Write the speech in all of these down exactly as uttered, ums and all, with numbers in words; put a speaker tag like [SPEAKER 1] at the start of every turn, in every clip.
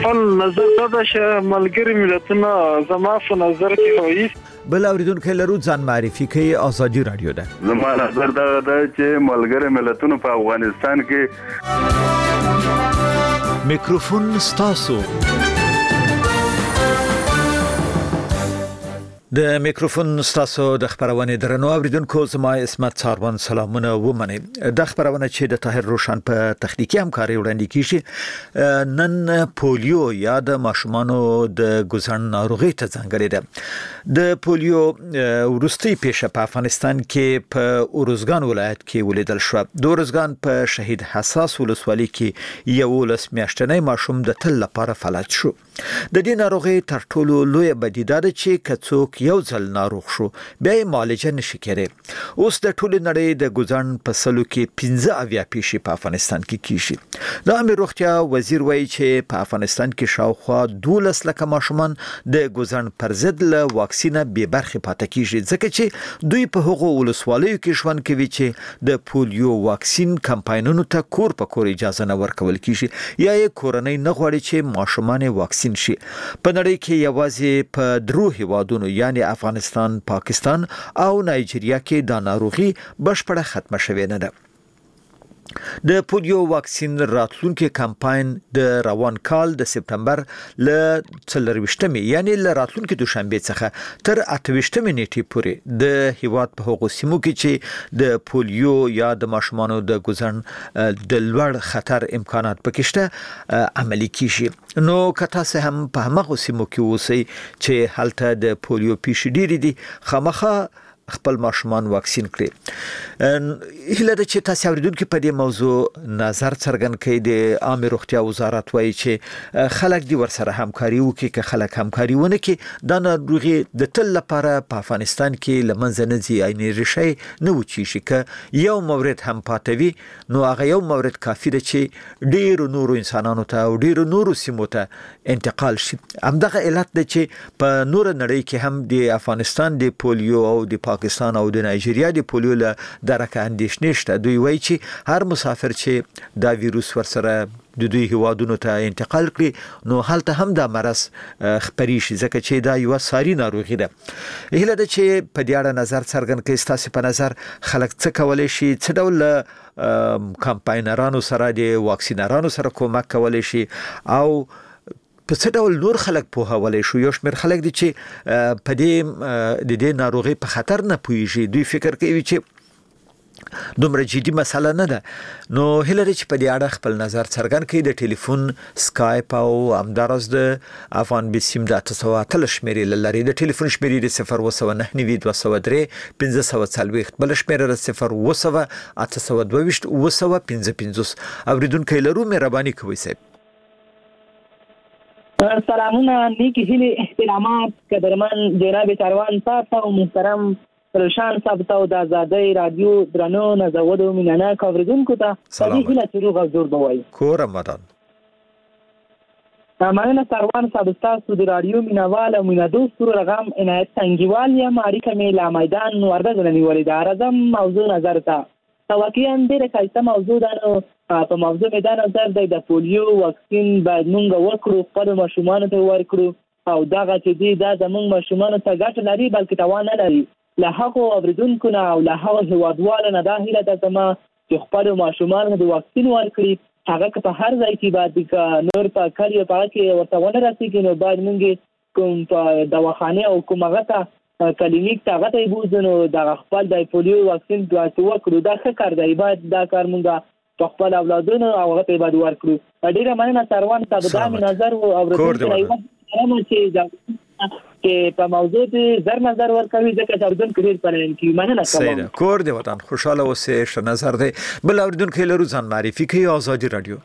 [SPEAKER 1] خپل نظر دا چې ملګری ملتونه زما په نظر کې وایي.
[SPEAKER 2] بل اوریدونکو لرو ځان معرفي کوي آزادي رادیو ده.
[SPEAKER 3] زما نظر دا ده چې ملګری ملتونه په افغانستان کې
[SPEAKER 2] میکروفون ستاسو. د میکروفون ستاسو د خبرونه درنو اوریدونکو زما اسمت څاروان سلامونه ومني. د خبرونه چې د طاهر روشن په تخنیکی همکاري وړاندې کیږي نن پولیو یا د ماشومانو د ګوزن ناروغي ته ځانګړي ده. د پولیو ورستي پیښه په افغانستان کې په اورزګان ولایت کې ولیدل شو. د اورزګان په شهید حساس ولسوالۍ کې یو لس میاشتنی ماشوم د تل لپاره فلج شو. د دې ناروغي تر ټولو لوی بدیده ده چې کڅوک یو ځل ناروغ شو بیا یې معالجه نشي کېږي. اوس د ټولې نړۍ د ګوزن په سلو کې پنځه اویا پیښې په افغانستان کې کیږي. د عامه روغتیا وزیر وایي چې په افغانستان کې شاوخوا دولس لکه ماشومان د ګوزن پر ضد له واکسینه بې برخې پاتې کیږي ځکه چې دوی په هغو ولسوالیو کې ژوند کوي چې د پولیو واکسین کمپاینونو ته کور په کور اجازه نه ورکول کیږي یا یې کورنۍ نه غواړي چې ماشومان واکسین شي. په نړۍ کې یوازې په درو هیوادونو یعنی افغانستان، پاکستان او نایجیریا کې دا ناروغي بشپړه ختمه شوې نه ده. د پولیو واکسین راتلونکي کمپاین د روان کال د سپتمبر ل څلرويشتمې یعنی ل راتلونکي دوشنبه څخه تر اتهويشتمې نیټې پورې د هیواد په هغو سیمو کې چې د پولیو یا د ماشومانو د ګوزن د لوړ خطر امکانات پکشته عملی کیږي. نو کته سه هم په هغه سیمو کې اوسئ چې هلته د پولیو پیښې ډېرې دي خامخا خپل ماشومان واکسین کړي. هله د چې تاسو اوریدونکو په دې موضوع نظر څرګند کړي د عامه روغتیا وزارت وایي چې خلک دی ورسره همکاري وکړي که خلک همکاري ونه کړي دا ناروغي د تل لپاره په افغانستان کې لمنځه نه ځي عیني ریشي نه وچی شي که یو مورد هم پاتوي نو هغه یو مورد کافي دی چې ډیر نورو انسانانو ته او ډیر نورو سیمو ته انتقال شي. همدغه علت دی چې په نور نړۍ کې هم د افغانستان د پولیو او د پاکستان او د نایجیریا د پولیو له درکه اندیشنه شته. دوی وایي چې هر مسافر چې دا ویروس ورسره د دوی هوادونو ته انتقال کړي نو حالت هم د مرض خپري شي ځکه چې دا یو ساري ناروغي ده. هله د چې په دې اړه نظر څرګند کړي تاسو په نظر خلک څه کولای شي څه ډول کمپاینرانو سره د واکسینرانو سره کومک کولای شي او په څه ډول نور خلک په حواله شو. یو شمېر خلک دي چې په دې د دې ناروغي په خطر نه پويږي دوی فکر کوي چې دومره جدي مسله نه ده. نو هلری چې په دې اړه خپل نظر څرګند کړي د ټلیفون سکایپ او همدارس د افغان بسیم د تاسو اتل شمیرې لري. د ټلیفون شمیرې صفر و نه نوي دوه سوه درې پنځه څلوېښت بل شمیرې صفر و اته سوه دوه ویشت و سوه پنځه پنځوس. اوریدونکو لرو مهرباني کوئ صاحب.
[SPEAKER 4] سلامونه نیکی هیلی احترامات قدرمن جناب چاروان صاحب او محترم روشن صاحب ته د آزادۍ رادیو درنو نزودو مینانا اوریدونکو ته
[SPEAKER 2] سلام
[SPEAKER 4] هیله چې روغ او جوړ بوي
[SPEAKER 2] کور رمضان.
[SPEAKER 4] مننه چاروان صاحب تاسو د رادیو مینوال او مینادوستو رقم عنایت څنګهوال یا ماریکه میلا میدان ورده غنیولې دا رقم موضوع نظر ته واقعا ډېر ښایسته موضوع ده. په موضوع می دا نظر دی د پولیو واکسین باید موږ وکړو خپل ماشومانو ته ورکړو او دغه چې دی دا زموږ ماشومانو ته ګټه لري بلکې تاوان نه لري. له هغو اوریدونکو نه او له هغو هیوادوالو نه دا هیله ده زما چې خپل ماشومانو د واکسین ورکړي. هغه که په هر ځای کې باید نور په کلیو په هغه کې ورته ونه رسېږي نو باید موږ کوم په دواخانه او کوم هغه ته کلینیک ته هغه ته بوځو نو د خپل د پولیو واکسین وکړو. دا ښه کار دی باید دا کار موږ خپل اولادونو او هغه ته باید ورکړو. ډیره مننه چاروان صاحب دا می نظر او اوریدونکو چې په موضوع دې زر نظر ورکوي ځکه چې اردن کډیر پرین کی مننه کوم.
[SPEAKER 2] کور دې وطن خوشاله اوسه ش نظر دې بل اوریدونکو لرو ځان معرفي کوي آزادي رادیو.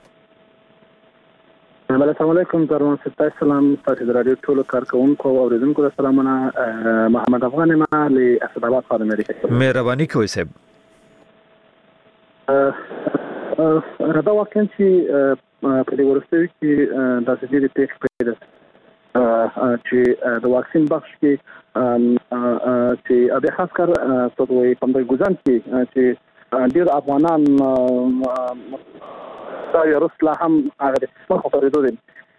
[SPEAKER 5] السلام علیکم چاروان صاحب سلام تاسو د رادیو ټولو کارکونکو او اوریدونکو سلامونه. محمد افغان ما له اسد آباد خارج امریکا.
[SPEAKER 2] مهرباني کوئ صاحب.
[SPEAKER 5] دا واقعا چې په دې ورستوي چې د سړي پیښ پیدا چې د واکسین بخش کې چې د خاص کار څه په ګوزن کې چې ډیر افغانان دا یو رسله هم هغه په خبرې دوی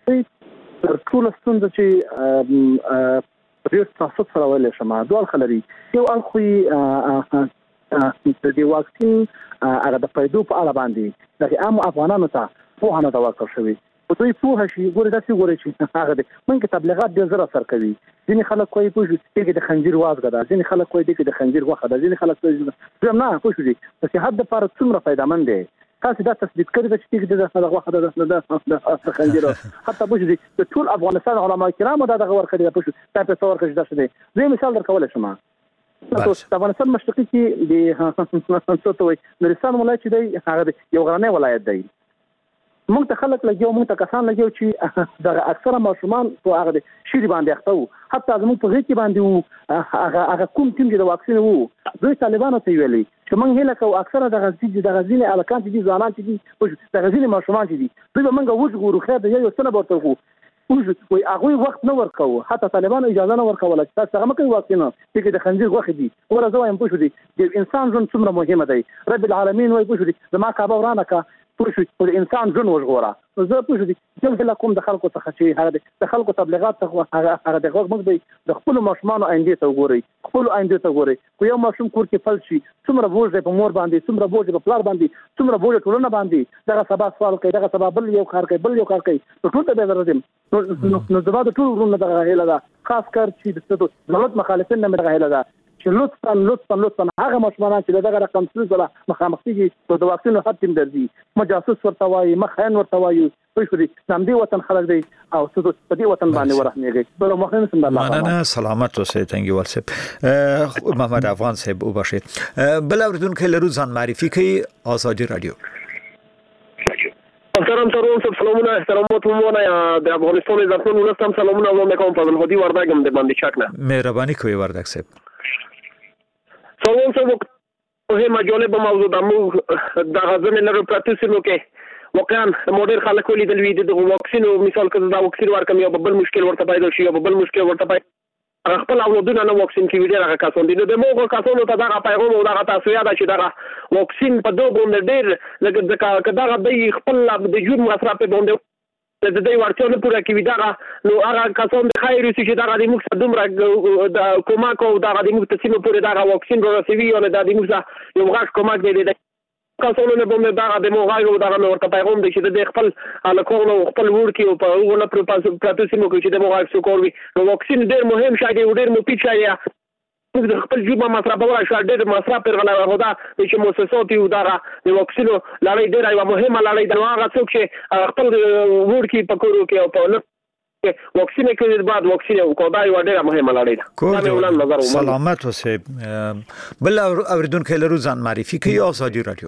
[SPEAKER 5] تر ټولو ستونزه چې ډېر تاسو سره ویل شم دوه خلري یو الخوي د دې واکسین هغه د پیدو په اړه باندې د عام افغانانو ته په هغه دا ورکړ شوی په دوی په هشي ګورې داسې ګورې چې هغه د منګه تبلیغات ډېر زړه سر کوي ځینې خلک کوي په چې د خنجر وازګه ده ځینې خلک کوي چې د خنجر غوښه ده ځینې خلک کوي نه پوه شو دي چې حد لپاره څومره فائدمن دی تاسو دا تثبیت کړی چې د غوښه ده د خنجر حتی پوه شو دي د ټول افغانستان علما کرام دا دغه ورکړي ده پوه شو تاسو څو ورکړي ده څه زه مثال درکول شم د افغانستان مشرقي کې د څه نورستان ولایت دی هغه یو غرنی ولایت دی موږ ته خلک لګیو موږ ته کسان لګیو چې د اکثره ماشومان په هغه شری باندې اخته وو حتی زموږ په غیږ کې باندې وو هغه هغه کوم ټیم چې د واکسین وو دوی طالبانو ته ویلي چې موږ هله کو اکثره د غزي د غزي الکان چې دي ځوانان چې دي د غزي ماشومان چې دي دوی به موږ وژغورو خیر د یو سنه ورته وو وي هغه وخت نه ورکو حتی طالبانو اجازه نه ورکوله چې تاسو هغه مکه واکسین چې د خنجر غوښه دي ورته وایم پوه شو دي د انسان ژوند څومره مهمه دی رب العالمین وای پوه شو دي زما کعبه ورانه کا پوه شو د انسان ژوند وژغوره زه پوه شو دي چې له کوم د خلکو څخه چې هغه د خلکو تبلیغات څخه هغه هغه د غوږ مګ دی د خپل ماشومان آینده ته وګوري خپل آینده ته وګوري خو یو ماشوم کور کې فل شي څومره بوج دی په مور باندې څومره بوج په پلار باندې څومره بوج ټولنه باندې دغه سبا سوال کوي دغه سبا بل یو کار کوي بل یو کار کوي ټول ته به درځم نو زما د ټول ورونه دغه هیله ده خاص کر چې د دولت مخالفین نه مې هیله ده چې لطفا لطفا لطفا هغه مشمولان چې دغه رقم څه سره مخامخ دي د واکسین خط تیم درځي مجاسوس ورته وایي مخاین ورته وایي پوه شو دي نام دی وطن خلک دی او څه په دې وطن باندې ورحمېږي بل مخاین سم الله
[SPEAKER 2] مننه سلامت اوسئ تنګي ورسب محمد افغان صاحب وبخښید بل اوریدونکو لرو ځان معرفي کوي آزادي رادیو
[SPEAKER 6] محترم ترون صاحب سلامونه احترامات مونه د افغانستان عزتمن ولستم سلامونه وړاندې کوم فضل هدي وردګم د باندې شک نه
[SPEAKER 2] مهرباني کوي وردګ صاحب
[SPEAKER 6] سلام صاحب مهمه جالب موضوع د موږ د غزن لرو پراتسینو کې واقعا مودر خلک ولیدل وی د واکسین مثال کړه دا واکسین ورکم یو بل مشکل ورته پیدا شي یو بل مشکل ورته پیدا خپل اولادونه نه واکسین کې ویډیو راکا کاسون دي د موږ کاسونو ته دا پیغام او دا تاسو یاد شي دا واکسین په دوه باندې ډېر لکه دا د خپل د جون مصرف په باندې د دې ورته نه پوره کوي دا نو هغه کاسون د خیر چې دا د موږ دومره د کومک او دا د موږ تسمه پوره دا واکسین ورسوي او دا د موږ یو غاښ کومک دی د کاسونو نه باندې دا د موږ او دا ورته پیغام دی چې د خپل الکول او خپل ورکی او په ونه پر پروتسیمو کې چې د موږ څو کوي نو واکسین ډېر مهم شای دی ډېر مفید شای دی د خپل جوبه مصرف ولا شای ډېر مصرف پر غلا هدا چې مؤسسات یو دا د واکسین لړۍ ډېر یو مهمه لړۍ د هغه څوک چې خپل ورکی په کورو کې او په واکسین کې بعد واکسین او کودا یو ډېر مهمه لړۍ ده
[SPEAKER 2] سلامت اوسئ بل اوریدونکو لرو ځان معرفي کوي آزادي رادیو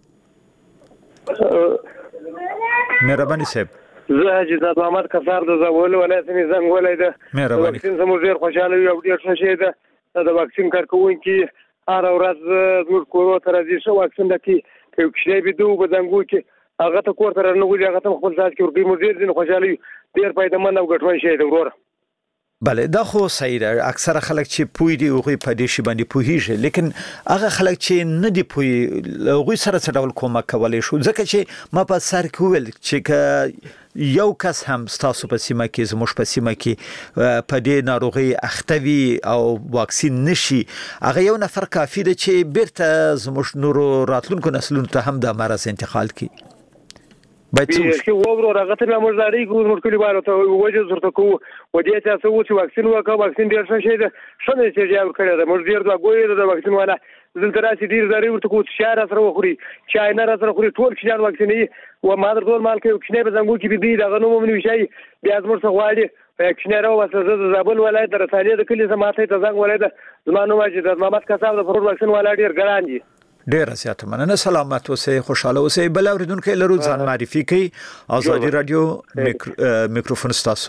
[SPEAKER 2] مهرباني صاحب
[SPEAKER 7] زه حاجي زاد محمد کفار د زول ولایت نه زنګ ولای ده
[SPEAKER 2] مهرباني
[SPEAKER 7] واکسین سمو ډیر خوشاله یو ډیر ښه شی ده د واکسین کارکونکي هر ورځ زموږ کورو ته راځي شو واکسین دکی یو کشي به دوه بدنګو کې هغه ته کور ته نه وځي هغه ته خپل ځای کې ورګي مو ډیر ځین خوشاله ډیر پیدامن او ګټون شی ده ورور
[SPEAKER 2] بله دا خو صحیح ده اکثره خلک چې پوی دی او په دې شی باندې پوهیږي لیکن هغه خلک چې نه دی پوی هغه سره څه ډول کومک کولای شو ځکه چې ما په سر کې ویل چې یو کس هم ستاسو په سیمه کې زموږ په سیمه کې په دې ناروغي اختوي او واکسین نشي هغه یو نفر کافی دی چې بیرته زموږ نورو راتلونکو نسلونو ته هم د مرز انتقال کړي باید
[SPEAKER 7] چې وګورو راغته به موږ لري کوم مشکل بارو ته وجه زرته کو ودې ته څه و چې واکسین وکړو واکسین ډیر څه شي ده شنه چې جواب کړی ده موږ ډیر دا ګوي د واکسین والا دلته راسي ډیر زری ورته کو شهر سره وخوري چای نه سره وخوري ټول شهر واکسینې و مادر ټول مال کې کښنه به زنګو کې بي دا غنو مونږ شي بیا زموږ څه غواړي کښنه راو وسه د زابل ولایت د رسالې د کلی سماته ته زنګ ولایت زمانو واجب د محمد کساب د فرور واکسین والا ډیر ګران دي
[SPEAKER 2] ډیر زیات مننه سلامت اوسئ خوشاله اوسئ بل اوریدونکو لرو ځان معرفي کوي آزادي رادیو میکروفون ستاسو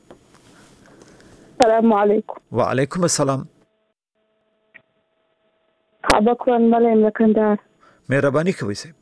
[SPEAKER 8] السلام علیکم
[SPEAKER 2] وعلیکم السلام
[SPEAKER 8] خبركم ملهم لکندار
[SPEAKER 2] مهرباني کوي سي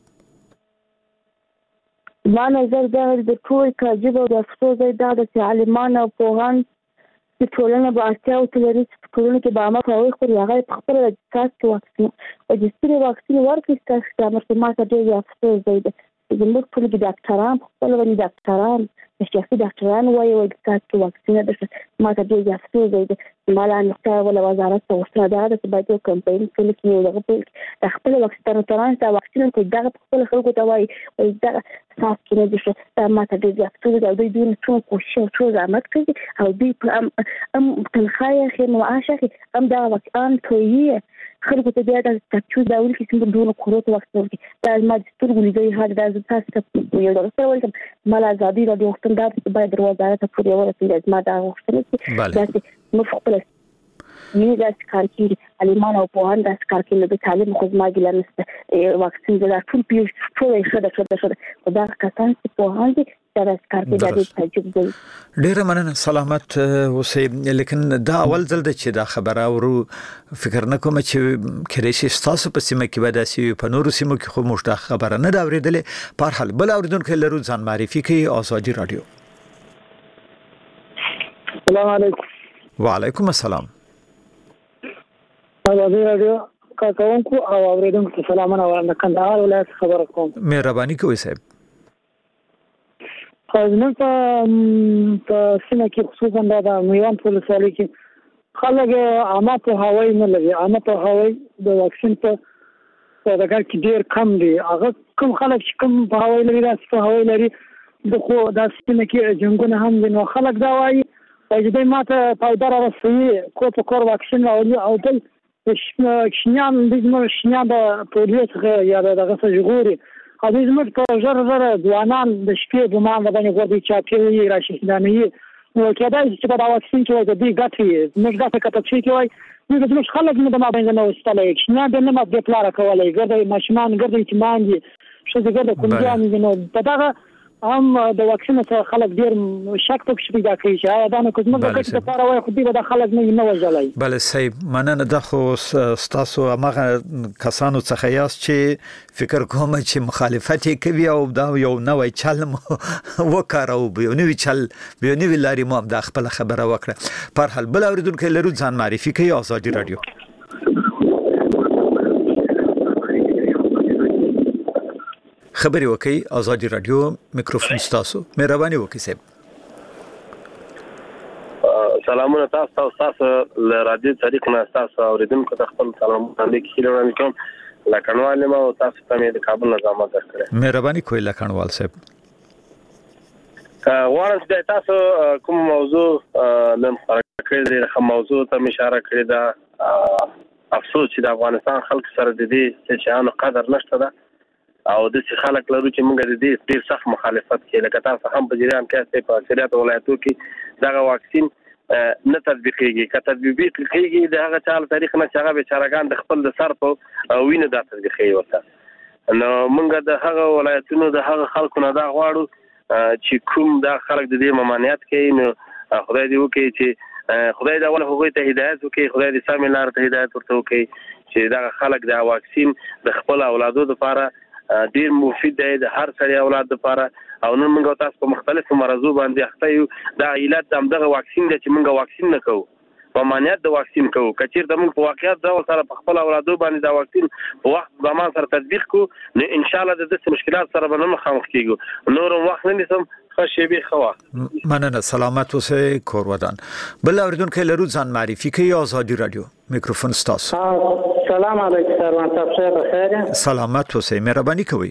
[SPEAKER 8] ما نظر دا د ټول کاجب او د افسوس دا د عالمان او پوهان چې ټولنه به اړتیا او تلري چې ټولنه کې به عامه پوهاوی خوري هغه په خپل د تاسو واکسین او د ستړي واکسین ورکړي تاسو د مرکه ډېر افسوس دی زموږ ټول کې ډاکټران خپل ونی ډاکټران شخصي ډاکټران وایي وایي تاسو واکسین د ما ته ډیر افسوس دی مالا نقطه ولا وزارت ته وسره ده چې باید یو کمپاین ټول کې یو دغه د خپل واکسین تران ته واکسین کې دغه خپل خلکو ته وایي وایي دا تاسو کې نه دي چې ما ته ډیر افسوس دی دوی دوی ټول کوشش او ټول زحمت کوي او دوی ام ام تنخواه خیر معاشه ام دا واکسین تویی خلکو ته بیا د تکچو دا ول کې څنګه دونه قروت وخت ورکړي دا ما د سترګو لیدای هغه د تاسو ته یو ډول سره ولکم مال ازادي را د وختن دا باید دروازه ته پورې ورسېږي ما دا وختل چې دا نو خپل مینه د کار کې علمان او پوهان د کار کې له تعلیم خو ما ګل نه واکسین د ټول پیو ټول شته شته شته دا کسان چې پوهان دي دا کار کې د تجربه دی
[SPEAKER 2] ډیر مننه سلامت اوسې لیکن دا اول ځل د چې دا خبره ورو فکر نه کوم چې کړي شي تاسو په سیمه کې ودا سی په نورو سیمو کې خو مشته خبره نه دا اوریدلې په هر حال بل اوریدونکو لرو ځان معرفي کوي ازادي رادیو.
[SPEAKER 9] السلام علیکم.
[SPEAKER 2] وعلیکم السلام.
[SPEAKER 9] ازادي رادیو کارکونکو او اوریدونکو سلامونه ورنه کندهار ولایت خبر کوم.
[SPEAKER 2] مهرباني کوئ صاحب.
[SPEAKER 9] خاصنه په سیمه کې خصوصا د میوان په ولسوالۍ کې خلک عامه په هوایي نه لګي عامه په هوایي د واکسین په دغه کې ډیر کم دي هغه کوم خلک چې کوم په هوایي لري راځي په هوایي لري د خو د سیمه کې جنګونه هم دي نو خلک دا وایي چې دوی ماته پایدار رسوي کو په کور واکسین او د شنیان د زموږ شنیان د پولیس څخه یا دغه څه جوړي او د زموږ په ژر ژر ځوانان د شپې د مان باندې غوډي چاپیوي راشي دانه نو کېدای چې په دا واکسین کې د دې ګټي موږ دا کته چې کوي موږ د موږ خلک نه د ما باندې نو استلې شنیان د نه ما د پلار کولای ګرځي ماشومان ګرځي چې مانږي شو دغه کومګان نو دغه هم د واکسین څخه خلک ډیر شک پکې پیدا کوي چې دا نه کوم څه د لپاره وای خو دې د خلک نه نه وځلای.
[SPEAKER 2] بله صاحب مننه د خو تاسو هغه کسانو څخه یاست چې فکر کوم چې مخالفت کوي او دا یو نوې چل وکړو به نو چل به نو لاري مو د خپل خبره وکړه پر حال بل اوریدونکو لرو ځان معرفي کوي ازادي رادیو. خبري وکي ازادي رادیو میکروفون تاسو مهرباني وکي صاحب.
[SPEAKER 6] سلامونه تاسو تاسو له رادیو طریق نه تاسو اوریدونکو ته خپل سلام وړاندې کړم کوم لکنوال ما تاسو ته د کابل نظام درکړم.
[SPEAKER 2] مهرباني کوي لکنوال صاحب.
[SPEAKER 6] وارث د تاسو کوم موضوع نن فرق کوم موضوع ته اشاره کړی دا افسوس چې د افغانستان خلک سره د دې چې قدر نشته ده او د څه خلک لرو چې موږ د دې ډیر سخت مخالفت کوي لکه تاسو هم په جریان کې په اکثریت ولایتو کې دا واکسین نه تطبیقيږي که تطبیقي کیږي د هغه چال تاریخ نه چې هغه بیچارهګان د خپل د سر په وینه د تطبیقي وته نو موږ د هغه ولایتونو د هغه خلکو نه دا غواړو چې کوم د خلک د دې ممانعت کوي نو خدای دې وکړي چې خدای دا ول هغه ته هدایت وکړي خدای دې سمې لار ته هدایت ورته وکړي چې دا خلک د واکسین د خپل اولادو لپاره ډیر مفید دی د هر سړي اولاد لپاره او نن موږ تاسو په مختلفو مرزو باندې اخته یو دا علت دغه واکسین دی چې موږ واکسین نه کوو ممانعت د واکسین کوو کچیر د موږ په واقعیت دا سره په خپل اولادو باندې دا واکسین په وخت زمان سره تطبیق کو نو ان شاء الله د دې مشکلات سره به نه مخامخ کیږو نور وخت نه نسم خوشبي خوا
[SPEAKER 2] مننه سلامت اوسئ کور ودان بل اوریدونکو لرو ځان معرفي کوي ازادي رادیو میکروفون تاسو.
[SPEAKER 9] سلام علیکم سروان صاحب شه بخیر
[SPEAKER 2] سلامت اوسئ مهرباني کوي.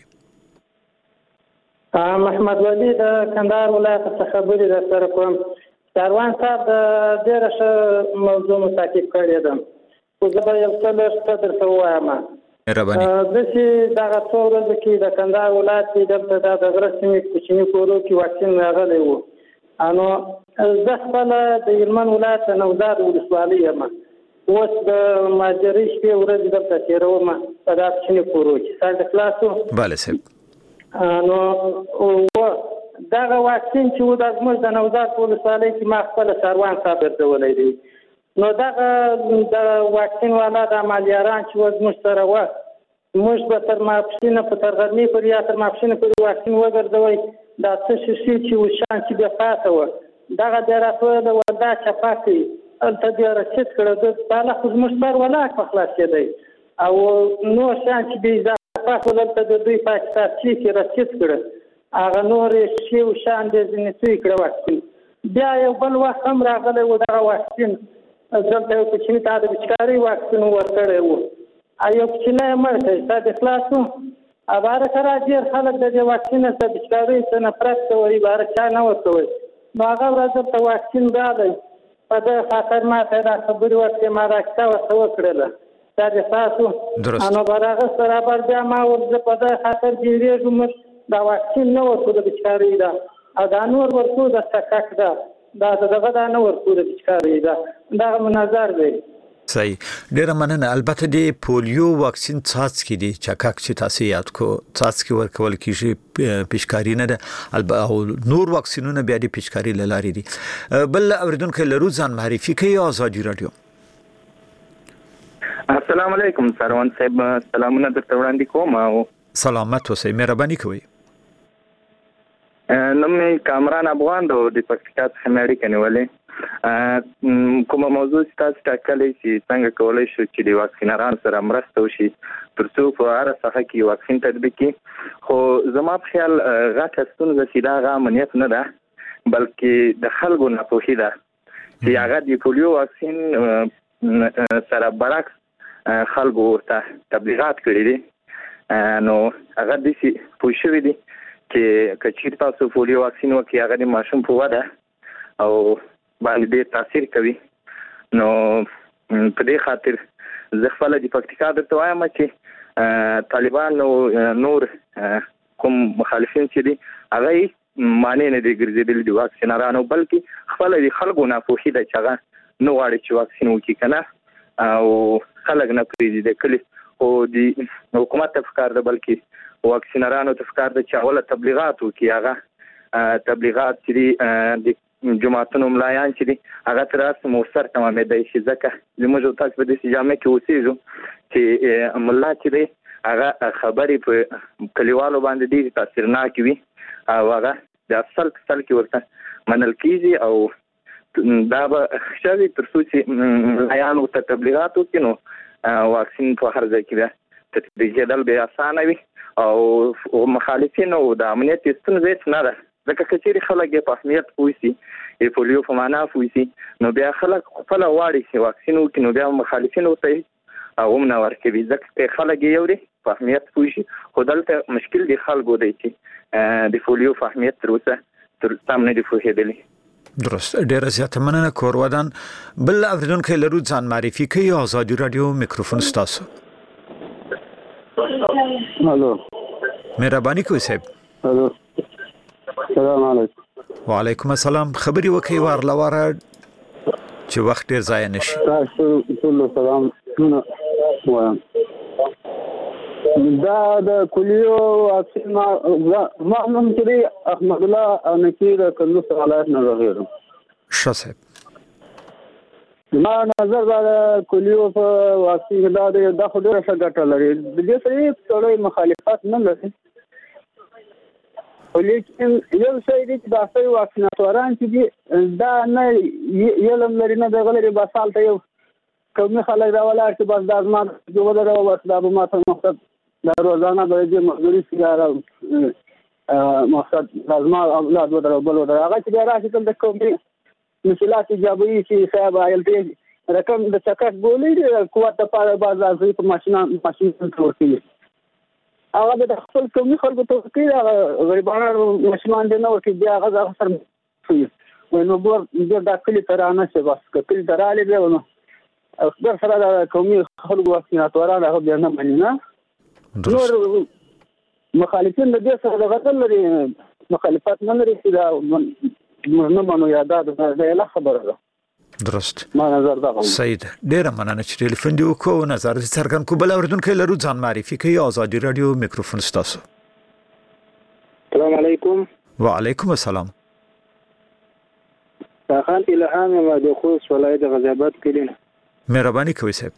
[SPEAKER 9] محمد ولی د کندهار ولایت څخه خبرې در سره کوم. سروان صاحب د ډېر ښه موضوع متعقب کړی ده خو زه به یو څه لږ درته ووایم.
[SPEAKER 2] مهرباني.
[SPEAKER 9] داسې دغه څو ورځې کې د کندهار ولایت کې دلته د غره سیمې کوچني کورو کې واکسین راغلی و نو زه خپله د هلمند ولایت نوزاد ولسوالۍ یم اوس د ماجرې شپې ورځې دلته تېروم په دا کوچني کورو کې سال د خلاص و
[SPEAKER 2] بله صاحب
[SPEAKER 9] نو دغه واکسین چې و د زموږ د نوزاد ولسوالۍ کې ما خپله سروان صاحب درلولی دی نو دغه د واکسین والا د عملیاران چې و زموږ سره وه موږ به تر ماپښینه په تر غرمې پورې یا تر ماپښینه پورې واکسین وګرځوئ دا څه شیشې چې و شان چې بیا پاته وه دغه بیا راتللی وه دا چپه کوي هلته بیا رسید کړه د بالا خو زموږ سر ولاک په خلاصېدی او نور شیان چې بیا اضافه
[SPEAKER 10] تاسو دلته د دوی پاکستان چې رسید کړ هغه نور شی او شان د ځینې کړه واکسین بیا یو بل وخت هم راغلی و دغه واکسین دلته یو کوچني ته د بچکاري واکسین ورکړی و یو کوچنی مړ کړی تا د خلاصو اباره کرا ډېر خلک د دې واکسین څخه بچکاري څخه نفرت کوي عبارت چا نه ورکوي نو هغه ورځ ته واکسین راغی په دې خاطر ما ته دا خبرې وکړې ما راکته ورته وکړله دا د تاسو نو برابر سره بر بیا ما ورته په دې خاطر جوړېږم دا واکسین نه ورکو د بچکاري دا او دا نور ورکو د سکک دا دا دغه دا نه ورکو د بچکاري دا دا مناظر دی
[SPEAKER 2] صحیح ډیره مننه البته د پولیو واکسین څاڅکي دي چکاک چې تاسو یاد کو څاڅکي ورکول کیږي پیشکاری نه ده او نور واکسینونه بیا د پیشکاری لاري دي بل اوریدونکو لرو ځان معرفي کوي آزادي رادیو
[SPEAKER 11] السلام علیکم سروان صاحب سلامونه درته وړاندې کوم او
[SPEAKER 2] سلامت اوسئ مهرباني کوئ
[SPEAKER 11] نوم یې کامران افغان د پکتیکا څخه مې اړیکه نیولې کومه موضوع چې تاسو ټاکلې چې څنګه کولای شو چې د واکسینرانو سره مرسته وشي ترڅو په هر ساحه کې واکسین تطبیق کړي خو زما په خیال غټه ستونزه چې دا هغه امنیت نه ده بلکې د خلکو ناپوهي ده چې هغه د پولیو واکسین سره برعکس خلکو ورته تبلیغات کړي دي نو هغه داسې پوه شوي دي چې که چېرې تاسو پولیو واکسین وکړئ هغه د ماشوم په وده او باندې ډېر تاثیر کوي نو په دې خاطر زه خپل د پکتیکا درته وایم چې طالبان او نور کوم مخالفین چې دي هغه معنی نه دي ګرځېدلي د واکسینرانو بلکې خپل د خلکو ناپوهي ده چې هغه نه غواړي چې واکسین وکړي کنه او خلک نه پرېږدي د کلي او د حکومت ته پکار ده بلکې واکسینرانو ته پکار ده چې اوله تبلیغات وکړي هغه تبلیغات چې د جماعتونو ملایان چې دي هغه تر اوسه موثر تمامېدای شي ځکه زموږ تاسو په دې جامع کې اوسېږو چې ملا چې دی هغه خبرې په کلیوالو باندې ډېرې تاثیرناکې وي او هغه د افسل په سل کې ورته منل کېږي او دا به ښه وي تر څو چې ملایان ورته تبلیغات وکړي نو واکسین په هر ځای کې بیا تطبیق کېدل بیا اسانه وي او مخالفین او د امنیت ستونزه هېڅ نه ده ځکه که چېرې خلک یې په اهمیت پوه شي د پولیو په معنا پوه شي نو بیا خلک خپله غواړي چې واکسین وکړي نو بیا مخالفین ورته هغه هم نه ورکوي ځکه که خلک یې یوري په اهمیت پوه شي خو دلته مشکل د خلکو دی چې د پولیو په اهمیت تر اوسه تر سم نه دي پوهېدلي
[SPEAKER 2] درست ډیره زیاته مننه کور ودان بل اوریدونکو لرو ځان معرفي کوي آزادي رادیو میکروفون ستاسو
[SPEAKER 12] الو
[SPEAKER 2] مهرباني کوئ صاحب
[SPEAKER 12] الو السلام علیکم
[SPEAKER 2] وعلیکم السلام خبري وکي وار لواره چې وخت ډیر ضایع نشي
[SPEAKER 12] تاسو ټول سلام وایم دا د کلیو واکسین ما ما نوم چې احمد الله نکیر کندوز ولایت نه غوړم
[SPEAKER 2] ښه صاحب
[SPEAKER 12] ما نظر دا کلیو په واکسین دا د خو ډیره ښه ګټه لري د دې سره ټول مخالفت نه لري ولیکن یو شی دی چې دا سوي واکسیناتوران چې دي دا نه علم لري نه دغه لري بس هلته یو قومي خلک راولاړ چې بس دا زما چې ودرېږه بس دا به ماته مقصد دا روزانه به دې مزدوري سي مقصد دا زما اولاد ودرېږه بل ودرېږه هغه چې بیا راشي تل د قومي مشکلات ایجابوي چې صاحب ایلټي رقم د چکک ګولۍ قوت دپاره بعض ازوي په ماشینان ماشین ته ورکوي هغه د خپل قومي خلکو ته ورکوي هغه غریبانو ماشومان دې نه ورکوي بیا هغه هغه سره کوي وایي نو بور بیا دا کلي ته رانه شي بس که کلي ته رالې بیا نو اخبار سره د قومي خلکو واکسیناتوران هغه بیا نه مني نه نور مخالفین د دې سره دغه لري مخالفت نه لري چې دا موږ نه منو یا دا د یله خبره ده
[SPEAKER 2] درست
[SPEAKER 12] ما نظر دا
[SPEAKER 2] سید ډیره مننه چې ټلیفون دی وکړو نظر دې څرګند کو بل اوریدونکو لرو ځان معرفي کوي آزادي رادیو میکروفون ستاسو
[SPEAKER 13] السلام علیکم
[SPEAKER 2] وعلیکم السلام
[SPEAKER 13] خان الهام ما د خوست ولایت غزنی آباد کلین
[SPEAKER 2] مهرباني کوي صاحب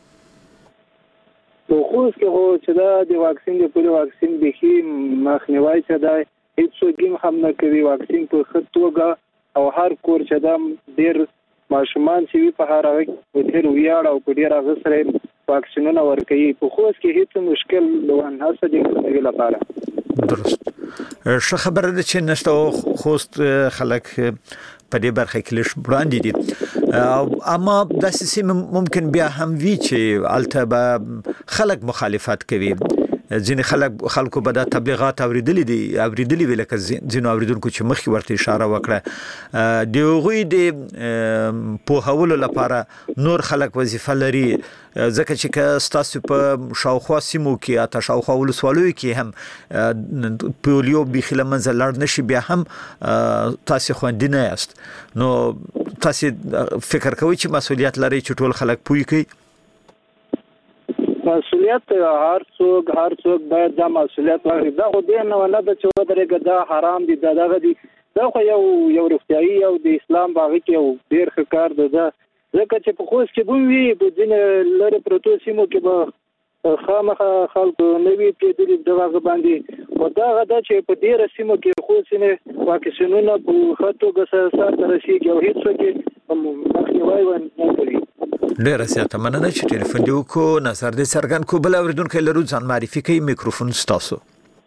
[SPEAKER 13] په خوست کې هو چې دا د واکسین د پولیو واکسین به مخنیوي چې دا هیڅ څوک هم نه کوي واکسین په خطوګه او هر کور چې دا ډیر ماشومان چې په هر هغه په ډیر ویاړ او په ډیر هغه سره واکسینونه ورکوي په خوست کې هیڅ مشکل لون هڅه دي کوي لپاره
[SPEAKER 2] درست ښه خبره ده چې نشته خوست خلک په دې برخه کې لږ وړاندې دي اما داسې سیمه ممکن بیا هم وي چې الته به خلک مخالفت کوي ځینې خلک خلکو به دا تبلیغات اوریدلي دي اوریدلي وی لکه ځینو اوریدونکو چې مخکې ورته اشاره وکړه د هغوی د پوهولو لپاره نور خلک وظیفه لري ځکه چې ستاسو په شاوخوا سیمو کې اته شاوخوا ولسوالیو کې هم پولیو بخیله منځ لړ نشي بیا هم تاسو خوندې نه یاست نو تاسو فکر کوئ چې مسؤلیت لري چې ټول خلک پوي کوي
[SPEAKER 13] مسؤلیت هر څوک هر څوک باید دا مسؤلیت واخلي دا خو دې نه نه د چې ودرېږي دا حرام دي دا دغه دي دا خو یو یو روغتیايي او د اسلام باغ کې یو ډېر ښه کار دی دا ځکه چې په خوست کې به وي په ځینې لرې پرتو سیمو کې به خامخا خلکو نه وي کېدلي دغه باندې خو دغه دا چې په ډېره سیمو کې خوست سیمې واکسینونه په ښه توګه سرته رسېږي او هېڅوک یې مخنیوی ونه کوي
[SPEAKER 2] ډیره زیاته مننه چې ټلیفون دی وکړو نظر دې څرګند کو بل اوریدونکو لرو ځان معرفي کوي میکروفون ستاسو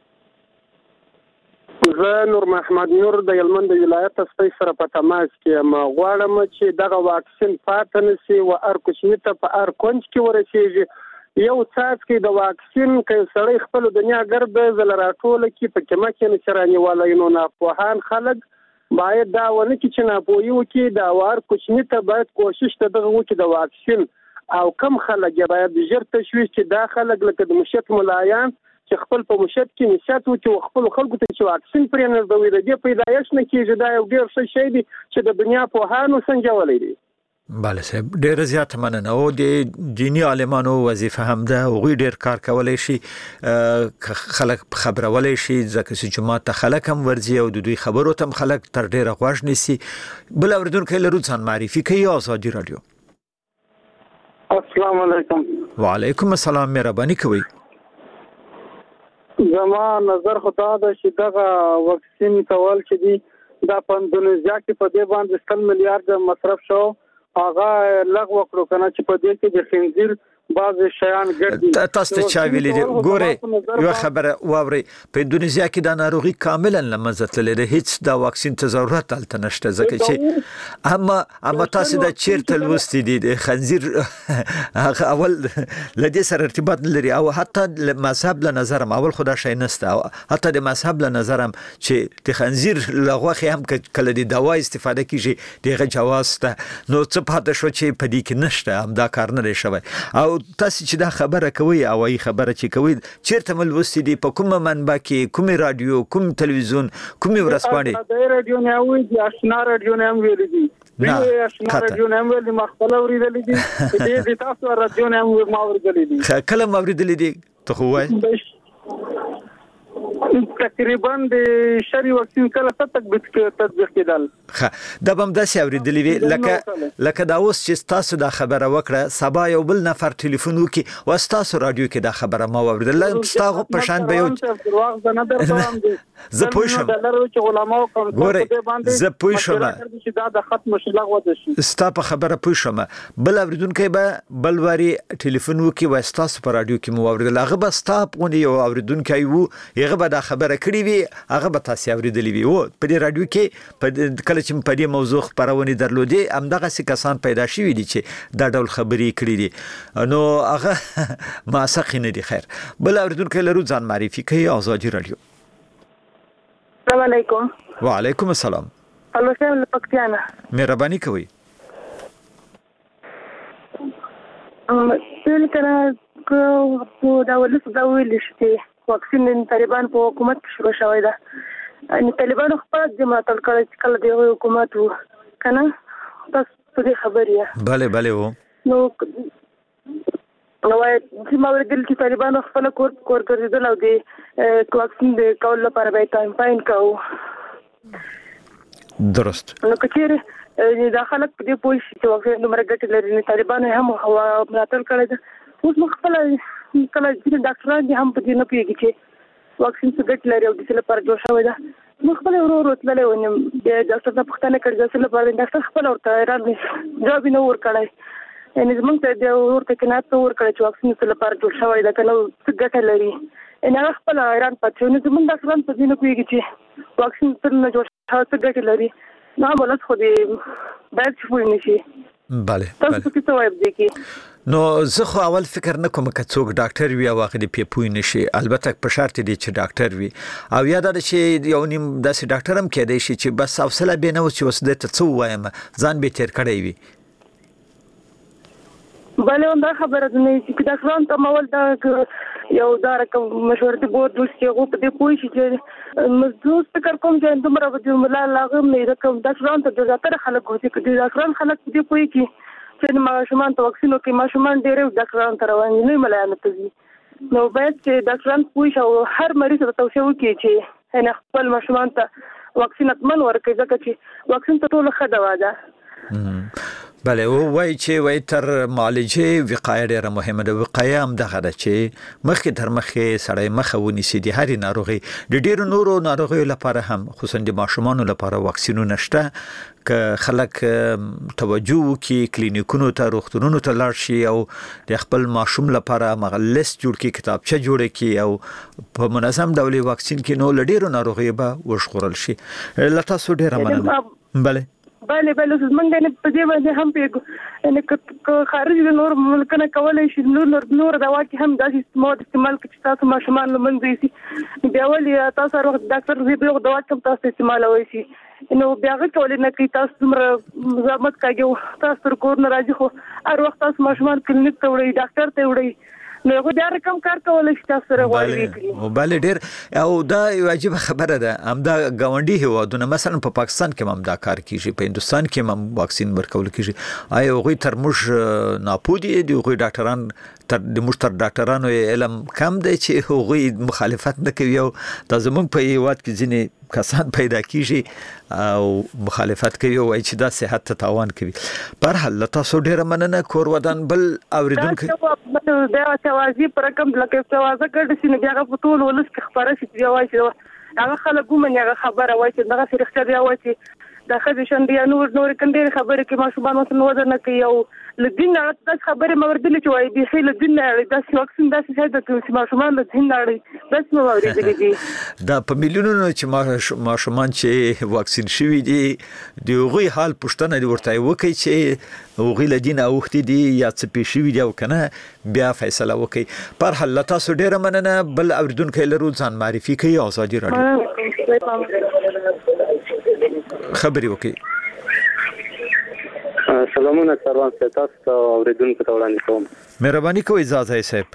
[SPEAKER 6] زه نور محمد نور د یلمند ولایت څخه سره په تماس کې ما غواړم چې دغه واکسین پاتې نشي او هر کوچنی ته په هر کونج کې ورسیږي یو څاڅ کې د واکسین کې سړی خپل دنیا ګرځي زل راټول کې په کمه کې نشراني والي نو نه په خلک باید دا ونه کې چې نه پویو کې دا وار کوچنی ته باید کوشش ته دغه وکړي د واکسین او کم خلک باید ژر تشویش چې دا خلک لکه د مشت ملایان چې خپل په مشت کې نشات وکړي خپل خلکو ته چې واکسین پرې نه دوی د دې پیدایش نه کېږي دا یو ډېر ښه شی دی چې د دنیا په هانو سنجولې دي
[SPEAKER 2] بله صاحب ډیر زیات مننه او د دینی عالمانو وظیفه هم ده او غوی ډیر کار کولای شي خلک خبرولای شي ځکه چې جماعت ته خلک هم ورځي او د دوی خبرو ته خلک تر ډیره غوښ نسی بل اوریدونکو لرو ځان معرفي کوي آزادی رادیو
[SPEAKER 10] السلام علیکم
[SPEAKER 2] وعلیکم السلام مهرباني کوي
[SPEAKER 10] زما نظر خدا د شدغه واکسین کول چې دی دا په اندونیزیا کې په دې باندې ستل میلیارډ مصرف شو هغه لغوه کړو کنه چې په دې کې د خنزیر بعض شیان ګرځي
[SPEAKER 2] تاسو ته چا ویلي دي ګوره یو خبره واوري په اندونیزیا کې د ناروغي کاملا لمزت لري هیڅ د واکسین ته ضرورت الته نشته ځکه چې اما اما تاسو د چیرته لوستي دي د خنزیر هغه اول لدې سره ارتباط لري او حتی مذهب له نظر اول خدا شي نسته حتی د مذهب له نظر هم چې د خنزیر لغوه هم کله د دوا استفاده کیږي دغه جواز ته نو څه پاتې شو چې په دې کې نشته هم دا کار نه شوی او تاسو چې دا خبره کوي او ای خبره چې کوي چیرته مل وستې دي په کومه منبع کې کومه رادیو کوم تلویزیون کومه ورسپانې
[SPEAKER 10] د رادیو نه وي د آشنا رادیو نه ویل دي وی آشنا رادیو نه ویل دي مخبل اوریدل دي دې د تاسو رادیو نه ما اوریدل دي
[SPEAKER 2] کله ما اوریدل دي ته خو وای
[SPEAKER 10] تقریبا د شری واکسین کله تطبیق تطبیق کېدل
[SPEAKER 2] دا بم داسې اوریدلې وی لکه لکه دا اوس چې تاسو دا خبره وکړه سبا یو بل نفر ټلیفون وکي او تاسو رادیو کې دا خبره ما اوریدل تاسو په شان به یو زه پوه شم زه پوه شم
[SPEAKER 10] چې دا د ختم شلغ وځي
[SPEAKER 2] ستا په خبره پوه شم بل اوریدونکو به بل واري ټلیفون وکي و تاسو په رادیو کې مو اوریدل هغه به ستا په یو اوریدونکو یو هغه به دا خبره کړې وي هغه به تاسو اوریدلې وي او په دې رادیو کې په کله چې په دې موضوع خبرونه درلودي همدغه سي کسان پیدا شوي دي چې دا ډول خبرې کړې دي نو هغه ما سخینه دي خیر بل اوریدونکو لرو ځان معرفي کوي آزادی رادیو
[SPEAKER 14] السلام علیکم
[SPEAKER 2] وعلیکم السلام
[SPEAKER 14] الو څنګه پکتیانا
[SPEAKER 2] مهرباني کوي
[SPEAKER 14] ام تل کړه کو دا ولس دا ویل شي واکسین د طالبان په حکومت شروع شوی دا ان طالبان خپل جماعت کړه کله د حکومت کنه تاسو په دې خبريه
[SPEAKER 2] bale bale وو
[SPEAKER 14] نو نو چې ما ورګل چې طالبان خپل کور کور ګرځیدل او د واکسین د کول لپاره به ټایم فاین کاو
[SPEAKER 2] درست
[SPEAKER 14] نو کچېره د خلک په دې پوه شي چې واکسین د مرګ لري نه طالبان هم هوا ملاتړ کړی دا اوس مخ خپل کله چې ډاکټران دي هم په دې نه پیږي چې واکسین څه ګټ لري او د څه لپاره جوړ شوی دا نو خپل ورو ورو تللی ونیم د ډاکټر ته پوښتنه کړې چې څه لپاره ډاکټر خپل ورته راځي جواب نه ورکړی ان زمونږ ته د ورته کنات ورکړی چې واکسین لپاره جوړ شوی دا کنه څه ګټه لري ان هغه خپل ایران پاتې نه زمونږ ډاکټران په دې نه کوي چې واکسین تر نه جوړ شوی څه ګټه لري نو ولس خو دې باید شوی نشي
[SPEAKER 2] بله
[SPEAKER 14] تاسو څه څه وایي دي کې
[SPEAKER 2] نو زه خو اول فکر نه کوم چې څوک ډاکټر وي او هغه دې پی پوی نشي البته په شرط دي چې ډاکټر وي او یا دا چې یو نیم داسې ډاکټر هم کېدای شي چې بس حوصله به نه و چې وسده ته څه وایم ځان به تیر کړی وي
[SPEAKER 14] بله دا خبره ده نه چې ډاکټران ته مول دا یو دا رقم مشورتي بورډ چې غو په دې پوي شي چې مزدور فکر کوم چې دومره به ملا لاغم نه رقم ډاکټران ته زیاتره خلک وځي چې ډاکټران خلک دې پوي کې چې ماشومان ته واکسین وکړي ماشومان ډېر ډاکټران ته روان نه ملایانه ته نو باید چې ډاکټران پوي شي هر مریض ته توصیه وکړي چې نه خپل ماشومان ته واکسین اتمن ورکړي ځکه چې واکسین ته ټول ښه دوا ده
[SPEAKER 2] بله وای چې وای تر معالجه وقایه ډیره مهمه ده وقایه هم دغه ده چې مخکې تر مخکې سړی مخه ونیسي د هرې ناروغي د ډیرو نورو ناروغیو لپاره هم خصوصا د ماشومانو لپاره واکسینونه شته که خلک توجه وکړي کلینیکونو ته روغتونونو ته لاړ شي او د خپل ماشوم لپاره مغه لیست جوړ کړي کتابچه جوړ کړي او په منظم ډول واکسین کې نو لډیرو ناروغیو به وشغورل شي لته سو ډیره مننه بله
[SPEAKER 14] بله بله زمونږ نه په دې باندې هم پیګو ان که خارج د نور ملکونه کولای شي نور نور دوا کې هم داسې استعمال استعمال چې تاسو ماشومان لمنځي شي بیا ولې تاسو هر وخت ډاکټر زی به دوا کوم تاسو استعمالوي شي نو بیا غوښتل نه کوي تاسو څومره زحمت کوي تاسو کور نه راځي خو هر وخت تاسو ماشومان کلینیک ته وړي ډاکټر ته وړي نو هغه دا رقم کار کولای شي تاسو سره غواړي
[SPEAKER 2] او بل ډیر او دا واجب خبره ده همدا غونډي هوادونه مثلا په پاکستان کې هم دا کار کیږي په هندستان کې هم واکسین ورکول کیږي آیا هغه تر موږ ناپودي دي هغه ډاکټران تر د مشتر ډاکټرانو علم کم دی چې هغه مخالفت نه کوي او د زمونږ په هیواد کې ځینې کسان پیدا کیږي او مخالفت کوي او چې دا صحت ته تاوان کوي پر حال تاسو ډیر مننه کور ودان بل اوریدونکو
[SPEAKER 14] دا توازی پر کوم لکه توازه کړي چې بیا په ټول ولس کې خبره شي بیا وایي چې هغه خلک ومن هغه خبره وایي چې دغه فرښتې بیا وایي چې د خځې شندې نور نور کندې خبره کې ماشومان وسن وزن نه کوي او لدین د خبره موردل چې وایي به خې لدین د واکسین د څه د چې ماشومان د دین نړۍ بس نو اوریدل دي
[SPEAKER 2] دا په میلیونونو چې ماشومان چې واکسین شوي دي د هغوی حال پوښتنه دی ورته وکړي چې هغوی لدین اوختي دي یا څه پیښ شوي دي او کنه بیا فیصله وکړي پر حال تاسو ډیره مننه بل اوریدونکو لرو ځان معرفي کوي ازادي رادیو خبري وکي
[SPEAKER 15] سلامونه سروان صاحب تاسو ته اوریدونکو ته وړاندې کوم
[SPEAKER 2] مهرباني کوئ اجازه یې صاحب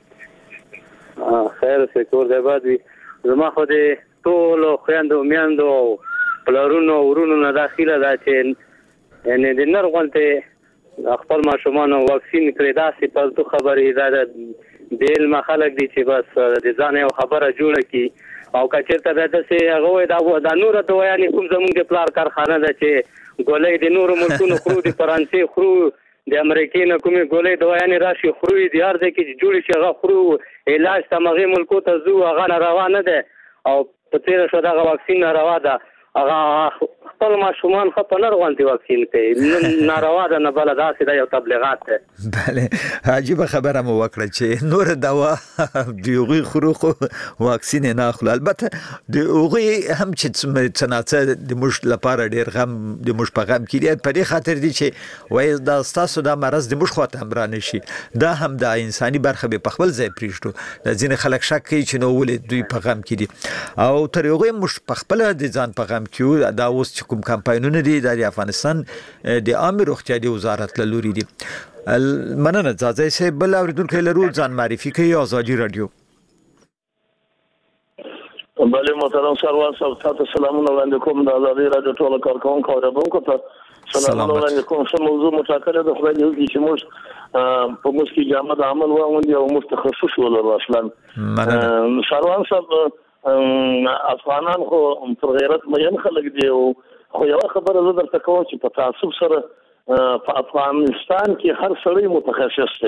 [SPEAKER 15] خیر سکور دی باد وي زما خو دې ټول خويندو میاندو پلارونو ورونو نه داخله دا چې یعنی د نرغونته خپل ماشومان واکسین کړی دا سي په تو خبرې دا د علم خلک دي چې بس د ځان یو خبره جوړه کی او کچرته دا چې هغه دا د نور ته وایي کوم زمونږ د پلار کارخانه ده چې ګولې د نور ملکونو خرو د فرانسې خرو د امریکای نه کومه ګولې دوايانې راشي خرو د هر ځای کې جوړ شي هغه خرو علاج تمغه ملکو ته زو هغه روانه ده او په تیر شو دا واکسین روا ده هغه خپل ماشومان خپل نرغونتي واکسین کوي ناروا ده نه بل دا سي دا یو تبلیغات ده
[SPEAKER 2] بله عجیب خبره مو وکړه چې نور دوا دیوغي خروخ واکسین نه اخلو البته دیوغي هم چې څنګه د مش لپاره ډیر غم د مش په غم کې په دې خاطر دي چې وای دا ستاسو د مرز د مش خواته همرانه شي دا هم د انساني برخه په خپل ځای پریشتو د ځین خلک شک کوي چې نو ولې دوی په غم کې دي او تر یوغي مش په خپل د ځان په غم کیو دا اوس چې کوم کمپاینونه دي د افغانستان د عامه روغتیا د وزارت له لوري دي مننه ځاځي سه بل اوریدونکو لرو ځان معرفي کوي ازادي رادیو
[SPEAKER 16] بله محترم سروان صاحب تاسو سلامونه وړاندې کوم د ازادي رادیو ټول کارکونکو اوریدونکو ته سلامونه وړاندې کوم څه موضوع متکره د خدای دې چې موږ په موږ کې جامه د عمل واغوندي او مستخصص ولر اصلا سروان صاحب افغانان خو پر غیرت مېن خلک دی او خو یو خبره زه درته کوم چې په تعصب سره په افغانستان کې هر سړی متخصص دی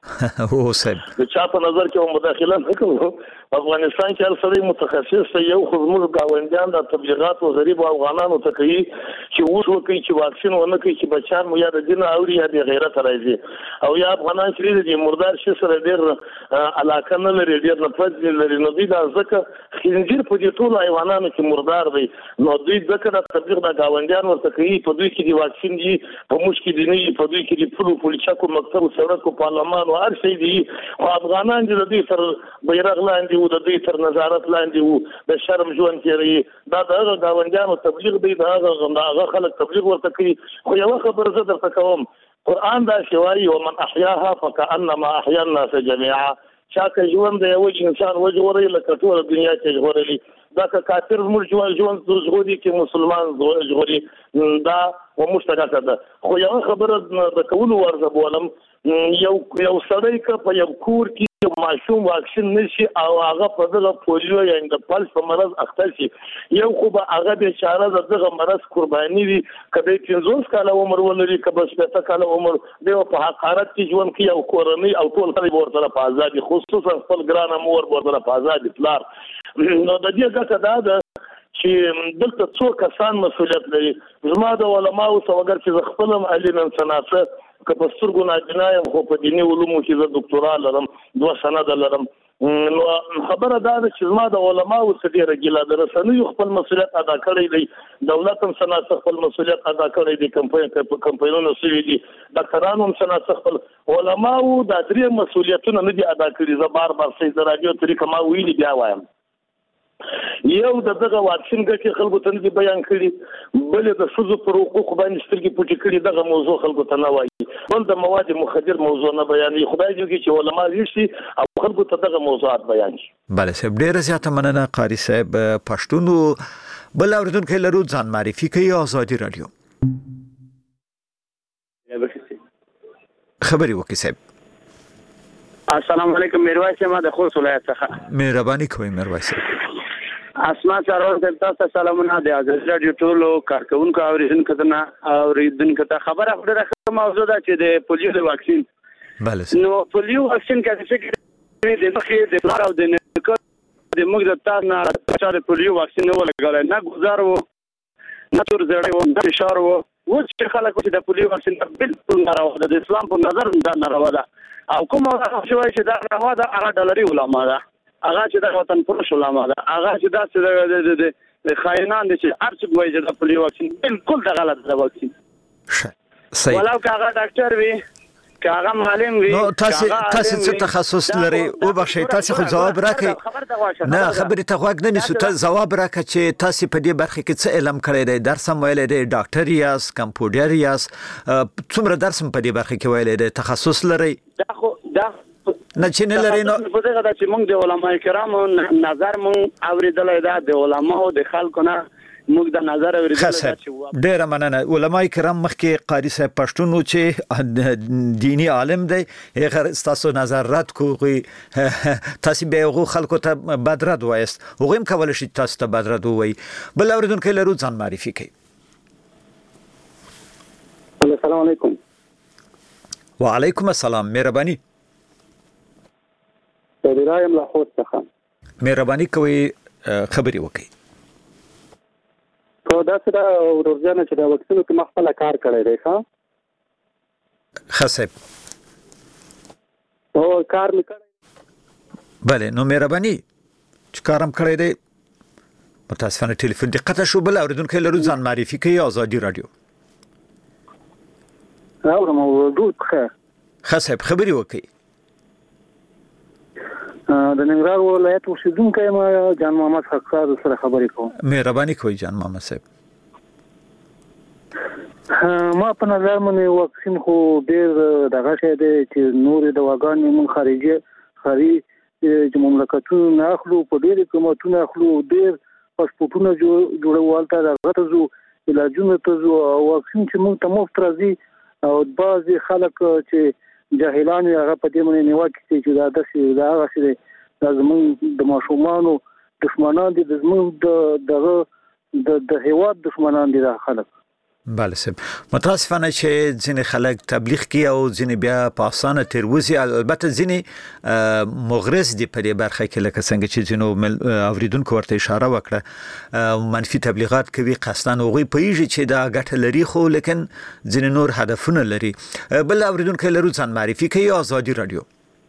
[SPEAKER 2] او صاحب
[SPEAKER 16] د چا په نظر کې مداخله نه کوو. افغانستان کې هر سړی متخصص دی، یو خو زموږ ګاونډیان د تبلیغات او غریب افغانانو ته کوي چې اوس وکړي چې واکسین ونه کوي چې بچان مو یا د دین اوري یا د غیرت راځي، او یا افغانان چې د مردار شي سره ډېر علاقه نه لري، ډېر نفرت لري. نو دوی دا ځکه خنزیر په دې ټولو حیوانانو کې مردار دی، نو دوی ځکه د تبلیغ د ګاونډیان ورته کوي په دوی کې د واکسین دي، په موږ کې دي نه، په دوی کې د پلو پولیسو مکتب سړکو پارلمان او هر شي دي. او افغانان چې د دوی تر بیرغ لاندې وو، د دوی تر نظارت لاندې وو، د شرم ژوند تېروي. دا د هغه ګاونډیانو تبلیغ دی، د هغه خلک تبلیغ ورته کوي. خو یوه خبره زه درته کوم، قرآن داسې وایي ومن احیاها فکأنما احیا الناس جمیعا. چا که ژوند د یو انسان وژغوري لکه ټوله دنیا چې ژغورلي، دا که کافر زموږ ژوند ژغوري کې مسلمان ژغوري، دا ومشترکه ده. خو یوه خبره د کولو ورزه بولم، یو یو سړی که په یو کور کې یو ماشوم واکسین نشي او هغه په دغه پولیو یا د پلس په مرض اخته شي، یو خو به هغه بیچاره د دغه مرض قرباني وي، که دی پنځوس کاله عمر ولري که به شپېته کاله عمر، دی به په حقارت کې ژوند کوي او کورنۍ او ټول خلک به ورسره په ازادي، خصوصا خپل ګرانه مور به ورسره په ازادي پلار. نو د دې ګټه دا ده چې دلته څو کسان مسؤلیت لري. زما د علماو څخه اگر چې زه خپل هم علي نن سناسه که په سترګو نابینا یم، خو په دیني علومو کې زه دکتورا لرم، دوه سنده لرم. نو خبره دا ده چې زما د علماو څخه ډېره ګیله ده. رسنیو خپل مسؤلیت ادا کړی دی، دولت هم سناسه خپل مسؤلیت ادا کړی دی، کمپاینونه سوي دي، ډاکټرانو هم سناسه خپل. علماو دا درې مسؤلیتونه نه دي ادا کړي. زه بار بار صحیح د راډیو طریقه ما ویلي بیا وایم، یو د دغه واکسین ګټې خلکو ته نه دي بیان کړي، بل د ښځو پر حقوقو باندې سترګې پټې کړي، دغه موضوع خلکو ته نه وایي، بل د مواد مخدر موضوع نه بیانوي. خدای دې وکړي چې علما ویښ شي او خلکو ته دغه موضوعات بیان شي.
[SPEAKER 2] بله صاحب، ډېره زیاته مننه قاري صاحب. پښتون بل اورېدونکی لرو، ځان معرفي کوي. ازادي راډیو، خبرې وکړئ صاحب.
[SPEAKER 17] السلام علیکم، میرویس یم د خوست ولایت څخه.
[SPEAKER 2] مهرباني کوئ میرویس صاحب.
[SPEAKER 17] اسما سره تاسو سلامونه د ازادي راډیو ټولو کارکونکو او اوریدونکو ته اوریدونکو ته خبره خبره موضوع ده چې د پولیو د واکسین.
[SPEAKER 2] بله
[SPEAKER 17] نو پولیو واکسین کې څه د مخې د پلار او د نیکه د موږ د تاسو نه چې پولیو واکسین نه ولګول، نه گزار وو، نه تور زړی وو، نه فشار وو. و چې خلک چې د پولیو واکسین بالکل ناروا ده، د اسلام په نظر دا ناروا ده. او کوم شوی چې دا ناروا ده هغه ډالري علما ده، هغه چې د وطن پرش علما ده، هغه چې دا د خاینان دي چې هر څوک وایي چې د پولیو واکسین بالکل د غلط ده واکسین.
[SPEAKER 2] صحیح.
[SPEAKER 17] ولو که هغه ډاکټر وي، که هغه معلم وي،
[SPEAKER 2] نو تاسو تاسو څه تخصص لري؟ او بخښئ تاسو خو جواب راکړئ. نه خبرې ته غوږ نه نیسو، ته جواب راکړه چې تاسو په دې برخه کې څه علم کړی دی، درس هم ویلی دی، ډاکټر یاست، کمپیوټر یاست، څومره درس هم په دې برخه کې ویلی دی، تخصص لري؟
[SPEAKER 17] دا خو دا
[SPEAKER 2] نه چې نه لري. نو
[SPEAKER 17] په دغه د چې موږ د علماء کرامو نظر موږ اوریدلی دا د علماء د خلکو نه موږ د نظر اوریدل چې
[SPEAKER 2] ډېره مننه. علماء کرام مخکې قاري صاحب پښتون چې دینی عالم دی، هغه تاسو نظر رد کوئ، تاسو به هغو خلکو ته بد رد وایست، هغوی هم کولی شي تاسو ته بد رد ووایي. بل اورېدونکی لرو، ځان معرفي کوي.
[SPEAKER 18] السلام علیکم.
[SPEAKER 2] وعلیکم السلام، مهرباني.
[SPEAKER 18] رایم له خوست څخه.
[SPEAKER 2] مهرباني کوئ خبرې وکړئ.
[SPEAKER 18] خو داسې ده ورورجانه چې د واکسینو کې ما خپله کار کړی دی. ښه
[SPEAKER 2] ښه صاحب،
[SPEAKER 18] هو کار مې کړی.
[SPEAKER 2] بله، نو مهرباني چې کار هم کړی دی. متاسفانه ټلیفون دې قطع شو. بل اورېدونکی لرو، ځان معرفي کوي. ازادي راډیو.
[SPEAKER 18] اورم وګورئ.
[SPEAKER 2] ښه صاحب، خبرې وکړئ.
[SPEAKER 18] د ننګرهار ولایت اوسیدونکی یم، جان محمد خاکسار سره خبرې کوم.
[SPEAKER 2] مهرباني کوئ جان محمد صاحب.
[SPEAKER 18] ما په نظر باندې واکسین خو ډېر دغه شی دی چې نورې دواګانې موږ خارجي خاري مملکتونو نه اخلو، په ډېرې قیمتونه اخلو، ډېر پاسپورټونه جوړوو، هلته دغه ته ځو، علاجونو ته ځو. او واکسین چې موږ ته مفت راځي او بعضې خلک چې جاهلان وي هغه په دې باندې نیوکې کوي چې دا داسې دا هغسې دی، دا زموږ د ماشومانو دښمنان دي، د زموږ د دغه د هېواد دښمنان دي دا خلک.
[SPEAKER 2] بله سم متاسفانه چې ځینې خلک تبلیغ کوي او ځینې بیا په اسانه تروزي البته ځینې مغرض دي په دې برخه کې لکه څنګه چې ځینو اوریدونکو ورته اشاره وکړه منفي تبلیغات کوي قصداً هغوی پوهیږي چې دا ګټه لري خو لیکن ځینې نور هدفونه لري. بل اوریدونکو لرو ځان معرفي کوي آزادي رادیو.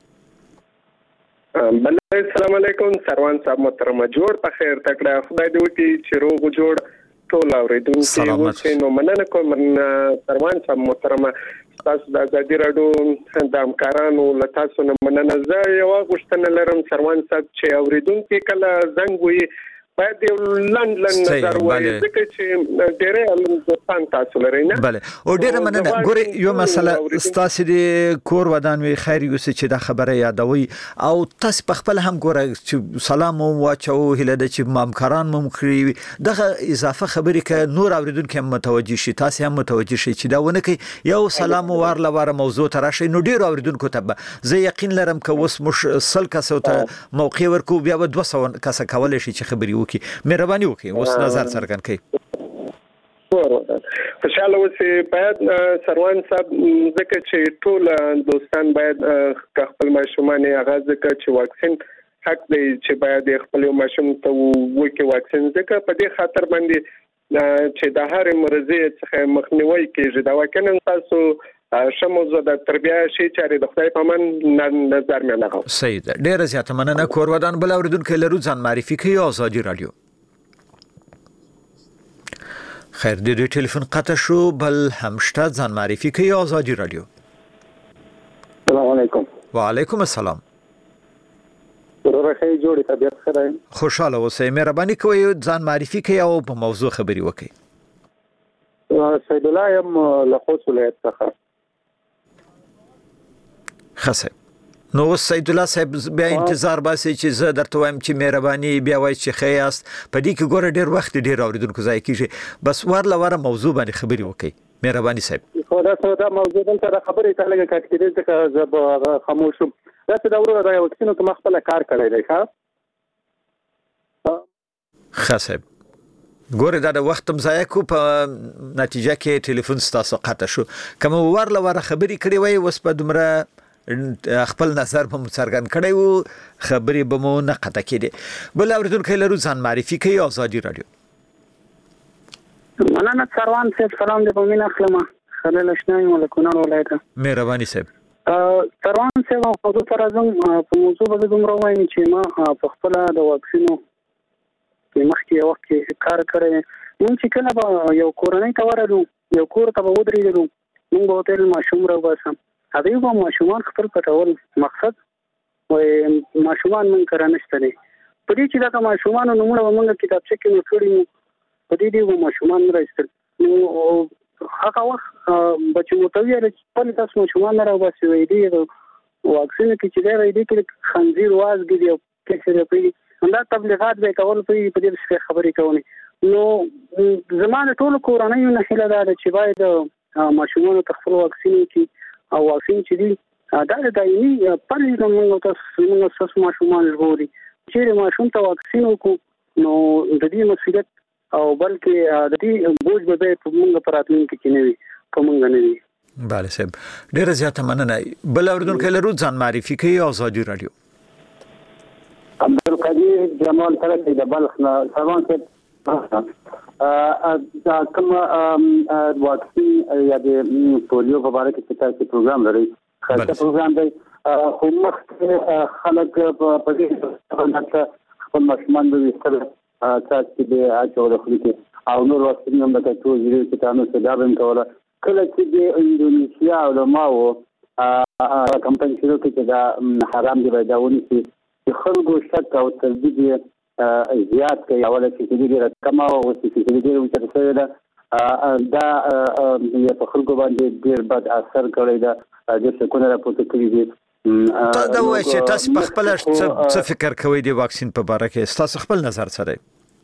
[SPEAKER 19] بله السلام علیکم سروان صاحب محترم جوړ په خیر تکړه خدای دې وکړي چې روغ جوړ ټول اوریدونکو چې نو مننه کوم سروان صاحب محترم تاسو د ازادي رادیو د همکارانو له تاسو نه مننه. زه یو غوښتنه لرم سروان صاحب چې اوریدونکو کله زنګ وي باید یو لند لند نظر وایي ځکه چې ډېرې دوستان تاسو لري نه. بله
[SPEAKER 2] او ډېره مننه. ګورې یو مسله ستاسو د کور ودان وي خیر یو چې دا خبره یادوي او تاسو په خپل هم ګوره چې سلام واچو هله د چې همکاران مو خري دغه اضافه خبرې ک نور اوریدونکو هم متوجي شي تاسو هم متوجي شي چې دا ونه کوي یو سلام وار لواره موضوع تراشي نو ډېر اوریدونکو ته زه یقین لرم ک اوس مش سل کسو ته موقع ورکو بیا به دوه سوه کس کولای شي چې خبري وکي. مهرباني وکړئ اوس نظر څرګند کړئ.
[SPEAKER 19] خوشاله اوسئ. باید سروان صاحب ځکه چې ټول دوستان باید خپل ماشومان هغه ځکه چې واکسین حق دی چې باید خپل ماشوم ته وکړي واکسین ځکه په دې خاطر باندې چې د هر مرضی څخه مخنیوي کیږي دا واکسین تاسو شموزه د تربیه شي چې د خدای په من نظر مې لګاو.
[SPEAKER 2] صحیح ده. ډیره زیاته مننه. کور ودان بل اوریدونکو لرو ځان معرفي کوي آزادي رادیو. خیر د دې ټلیفون قطع شو بل همشته ځان معرفي کوي آزادي رادیو.
[SPEAKER 20] السلام علیکم.
[SPEAKER 2] وعلیکم السلام.
[SPEAKER 20] ورته جوړی طبيعت خدای.
[SPEAKER 2] خوشاله اوسئ. مهرباني کوئ ځان معرفي کوي او په موضوع خبري وکړئ.
[SPEAKER 20] سید الله یم له خوست ولایت څخه.
[SPEAKER 2] خاصه نو سید الله صاحب بیا انتظار باسي چې زه درته وایم چې مهرباني بیا وای چې خیاست په دې کې ګوره ډیر وخت ډیر اوریدونکو ځای کیږي بس ورله وره موضوع باندې خبري وکړي مهرباني صاحب.
[SPEAKER 20] خو دا څه دا موضوع دلته خبرې ته لګه کټ کېدل چې زه خاموش شم. دا څه دا ورو دا وکینو ته مخ په کار کړی دی ښا.
[SPEAKER 2] خاصه ګوره دا د وخت مزایه کو په نتیجه کې ټلیفون ستاسو قطع شو. کوم ورله وره خبري کړی وای وس په دمره خپل نظر په څرګند کړی وو خبرې به مو نه قطع کړي. بل اوریدونکو لرو ځان معرفي کوي آزادي رادیو.
[SPEAKER 21] مننه سروان صاحب سلام دې په مینا خلما خلل شنای ملکونه ولایت.
[SPEAKER 2] مهرباني صاحب.
[SPEAKER 21] سروان صاحب موضوع پر ازم په موضوع باندې دومره وایم چې ما په خپل د واکسینو په مخکې وخت کې کار کړی مونږ چې کله به یو کورنۍ ته ورغلو یو کور ته به ودرېدلو مونږ به تل ماشوم راوباسم هغه به ماشومان خپل پټول مقصد وای ماشومان من کرانه شته په دې چې دا ماشومان نومونه موږ کتابچه کې نوټړو په دې دی ماشومان راځي نو هغه وخت بچو متوي چې په تاسو ماشومان راوباسي وای دی واکسین کې چې دا دی کې خنزیر وازګي دی کې څه دی دا تبلیغات به کول په دې خبرې کوي نو زمانه ټول کورنۍ نه هله دا چې باید ماشومان خپل واکسین کې او واکسین چې دی دا د دایمي پرې موږ تاسو موږ تاسو ماشومان ژغوري چې ماشوم ته واکسین وکړو نو د دې مسؤلیت او بلکې د دې بوج به په موږ پراتلونکو کې نه وي په موږ نه وي.
[SPEAKER 2] بله صاحب ډیره زیاته مننه. بل اوریدونکو لرو ځان معرفي کوي آزادي رادیو.
[SPEAKER 20] عبدالقدیر جمال ترکی د بلخ نه سروان صاحب دا کوم واکسین یا د پولیو په اړه کې تاسو پروګرام لري خاصه پروګرام دی خو مخکې خلک په دې خپل ماشومان به وستل تاسو دې اچول خو کې او نور واکسین هم د تاسو چې تاسو سره کوله کله چې د انډونیسیا علماء کمپاین شروع کړ چې دا حرام دی باید ونیسي خلکو شک او تردید زیات کوي اوله چې دې رقم او چې دې وچرته ده دا یو په خلکو باندې ډېر بد اثر کړی دا د څه نه راپورته کړی دي.
[SPEAKER 2] دا وایي چې تاسو په خپل څه فکر کوئ د واکسین په اړه کې تاسو خپل نظر سره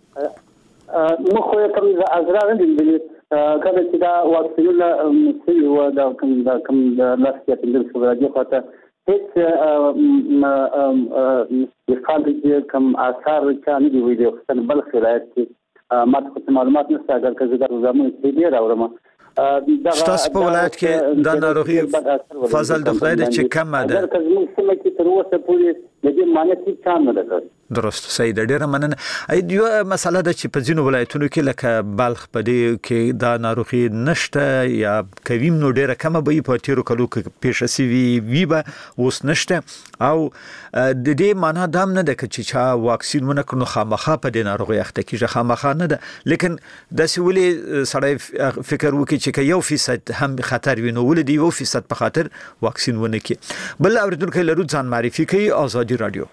[SPEAKER 20] مخ یې کوم ازرار دي کله چې دا واکسینونه چې و دا کوم دا کوم لاس کې په دې راځي خاطر هیڅ ام ام د خالد کوم اثر چې نه دی ویلي خپل بل خلایت ماته معلومات نشته اگر که زه د زمون دې راوړم
[SPEAKER 2] تاسو په ولایت کې د ناروغي فضل د خدای د چې کم ده
[SPEAKER 20] اگر که زموږ سیمه کې تر اوسه پورې د دې معنی هیڅ چا نه ده
[SPEAKER 2] درست صحیح ده ډیره مننه یو مسله ده چې په ځینو ولایتونو کې لکه بلخ په دې کې دا ناروغي نشته یا کویم نو ډیره کمه به په تیرو کلو کې پیښه سی وی وی به اوس نشته او د دې معنی دا نه ده چې چا واکسین ونه کړو خامخا په دې ناروغي اخته کیږي خامخا نه ده لیکن د سولې سړی فکر وکړي چې یو فیصد هم خطر وینو ولدي یو فیصد په خاطر واکسین ونه کی بل اوریدونکو لرو ځان معرفي کوي آزادي رادیو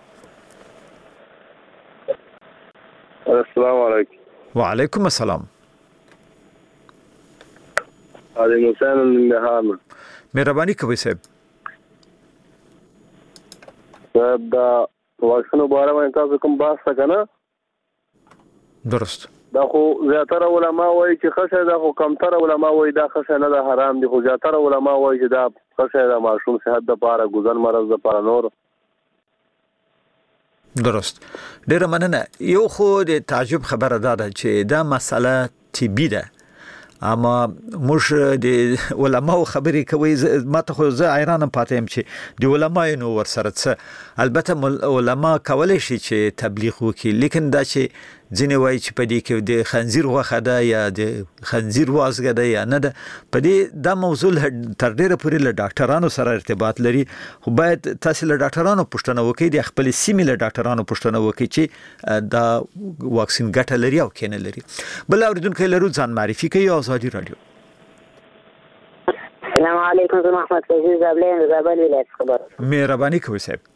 [SPEAKER 1] السلام علیکم
[SPEAKER 2] وعلیکم السلام
[SPEAKER 1] علي حسین النهام
[SPEAKER 2] مهرباني کوي صاحب
[SPEAKER 1] صاحب دا واکسینو باره باندې تاسو کوم بحث وکړه
[SPEAKER 2] درست
[SPEAKER 1] دا خو زیاتره علما وایي چې خشه دا خو کمتر علما وایي دا خشه نه ده حرام دي خو زیاتره علما وایي چې دا خشه د ماشوم صحت لپاره ګوزن مرز لپاره نور
[SPEAKER 2] درست ډیره مننه یو خو د تعجب خبره ده چې دا مسله طبي ده اما موږ د علماو خبرې کوي ماته خو زه حیران پاتم چې د علماو نو ورسره څه البته علما کولای شي چې تبلیغ وکړي لیکن دا چې ځینې وایي چې په دې کې د خنزیر غوښه ده یا د خنزیر وازګه ده یا نه ده په دې دا موضوع تر ډیره پورې له ډاکټرانو سره ارتباط لري خو باید تاسو له ډاکټرانو پوښتنه وکړئ د خپل سیمې له ډاکټرانو پوښتنه وکړئ چې دا واکسین ګټه لري او کنه لري بل اوریدونکو لرو ځان معرفي کوي آزادي رادیو
[SPEAKER 22] السلام علیکم زه محمد فیض زابلین زابل ولایت خبر
[SPEAKER 2] مهرباني کوي صاحب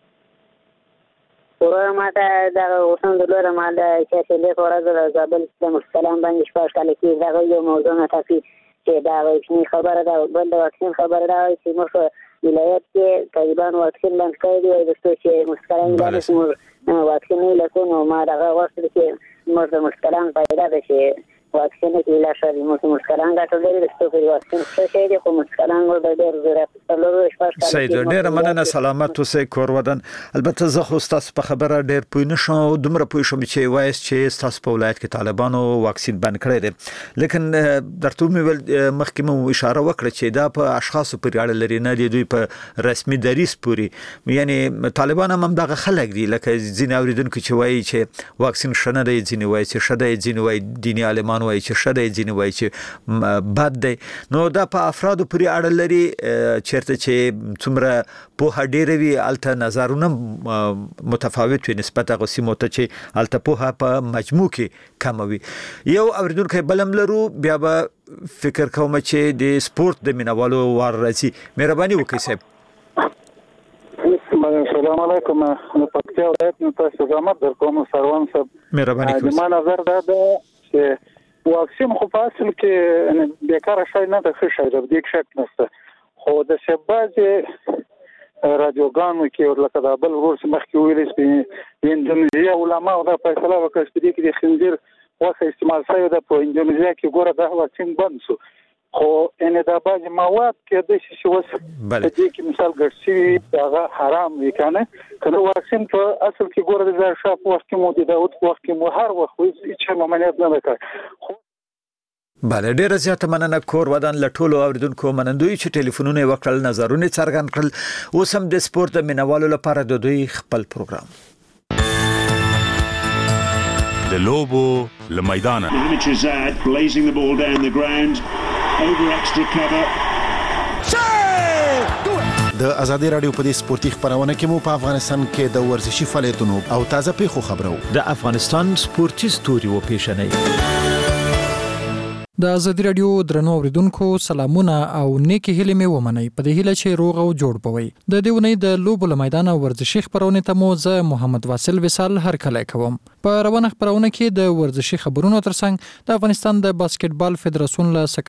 [SPEAKER 22] ورته ماته دا اوسم د لور ماده چې له ورځې د زابل د مستلم باندې شپږ کال کې دا یو موضوع نه تاسو چې دا واکسین خبره ده بل د واکسین خبره ده چې موږ ولایت کې طالبان واکسین باندې کوي د دوستو چې مستلم باندې واکسین نه لکونو ما دا غوښتل چې موږ د مستلم پیدا ده چې واکسین کې لا شوی موږ مستلم غاټو لري د ستو واکسین څه شي دي خو مستلم ور ډېر ضرورت لري شپږ کال
[SPEAKER 2] سید ډېر مننه سلامت اوسې کور ودان البته زه خو تاسو په خبره ډېر پوه نشم دومره پوه شم چې وایس چې تاسو په ولایت کې طالبانو واکسین بند کړی دی لیکن درته مې ول مخکې مو اشاره وکړه چې دا په اشخاصو پورې اړه لري نه دی دوی په رسمي دریس پورې یعنی طالبان هم دغه خلک دي لکه ځینې اوریدونکو چې وایي چې واکسین شنه دی ځینې وایي چې شته ځینې وایي دیني عالمان وایي چې شته ځینې وایي چې بد دی نو دا په افرادو پورې اړه لري چیرته چې څومره په ډېر وی الته نظرونه متفاوت وي نسبت هغه سیمو ته چې الته په په مجموع کې کم وي یو اوریدونکو بلم لرو بیا به فکر کوم چې د سپورت د مینوالو وار راځي مهرباني وکړئ صاحب
[SPEAKER 23] السلام علیکم نو پکتیا ولایت نو تاسو زحمت در کوم سروان صاحب
[SPEAKER 2] مهرباني کوئ
[SPEAKER 23] ما نظر دا چې واکسین خو په اصل کې بیکاره شای نه ده ښه شای ده دې شک نشته خو د شباز رادیوګانو کې ورلکه د بل ورس مخکې ویل چې د اندونیزیا علما او د فیصله وکړه چې د خنزیر واسه استعمال شوی د په اندونیزیا کې ګوره د واکسین بند شو خو ان دا باج مواد کې د شي وس د دې کې مثال ګرځي دا حرام وي کنه کله واکسین په اصل کې ګوره د ځای شاپ وخت کې مو د داوت وخت کې مو هر وخت هیڅ ممانعت نه وکړ
[SPEAKER 2] بله ډیره زیاته مننه کور ودان لټولو اوریدونکو منندوی چې ټلیفونونه وکړل نظرونه څرګند کړل اوس هم د سپورت د مینوالو لپاره د دوی خپل پروګرام
[SPEAKER 24] د لوبو له میدانه
[SPEAKER 25] Mitrezad blazing the ball down the ground over extra cover
[SPEAKER 26] د ازادي رادیو په دې سپورتي خبرونه کې مو په افغانستان کې د ورزشي فعالیتونو او تازه پیښو خبرو
[SPEAKER 2] د افغانستان سپورتي ستوري و پیښنې
[SPEAKER 27] د ازادي رادیو درنو اوریدونکو سلامونه او نیکی هیله مې ومنئ په دې هیله چې روغ او جوړ بوي د دې ونې د لوبو له میدان ورزشي خبرونه ته مو زه محمد واصل وصال هر کله کوم په روانه خبرونه کې د ورزشي خبرونو ترڅنګ د افغانستان د باسکټبال فدراسیون له